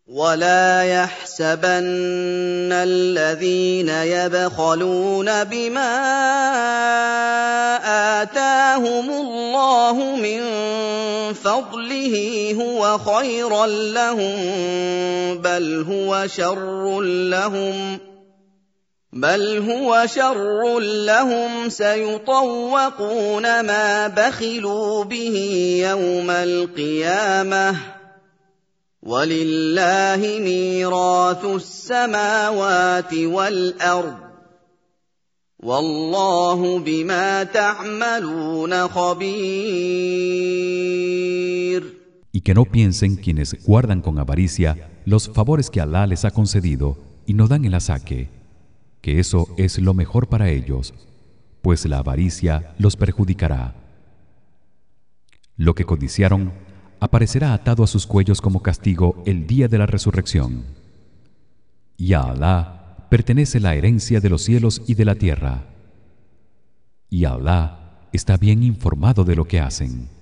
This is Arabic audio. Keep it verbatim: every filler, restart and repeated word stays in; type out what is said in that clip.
ولا يحسبن الذين يبخلون بما آتاهم الله من فضله هو خيرا لهم بل هو شر لهم بل هو شر لهم سيطوقون ما بخلوا به يوم القيامة وَلِلَّهِ مِيرَاثُ السَّمَاوَاتِ وَالْأَرْضِ وَاللَّهُ بِمَا تَعْمَلُونَ خَبِيرٌ. Y que no piensen quienes guardan con avaricia los favores que Alá les ha concedido y no dan el asaque, que eso es lo mejor para ellos, pues la avaricia los perjudicará. Lo que codiciaron aparecerá atado a sus cuellos como castigo el día de la resurrección. Y a Alá pertenece la herencia de los cielos y de la tierra. Y Alá está bien informado de lo que hacen.